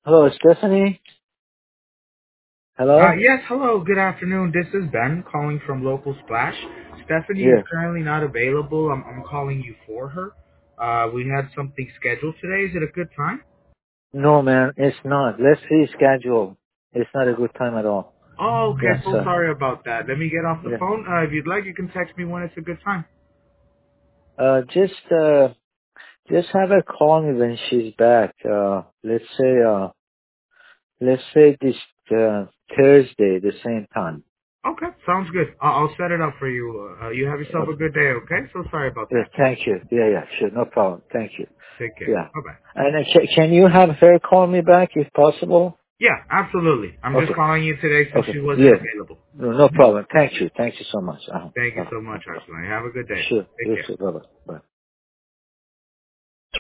Hello, Stephanie. Hello? Yes, hello, good afternoon. This is Ben calling from Local Splash. Stephanie is Yeah. currently not available. I'm calling you for her. We had something scheduled today. Is it a good time? No, man, it's not. Let's reschedule. It's not a good time at all. Oh, Yeah, okay, so so, sorry about that. Let me get off the yeah. phone. If you'd like, you can text me when it's a good time. Uh, just, uh, just have her call me when she's back. Let's say this, Thursday, the same time. Okay, sounds good. I'll set it up for you. You have yourself a Okay. good day, okay? So sorry about Yeah, that. thank you. Yeah, sure, no problem. Thank you. Take care. Yeah. Bye-bye. And can you have her call me back if possible? Yeah, absolutely. I'm just Okay. calling you today since Okay. she wasn't Yeah. available. No problem. Thank you. Thank you so much. Thank you Bye. so much, Bye. Arsalan. Have a good day. Sure. Take You care. too. Bye-bye. Bye.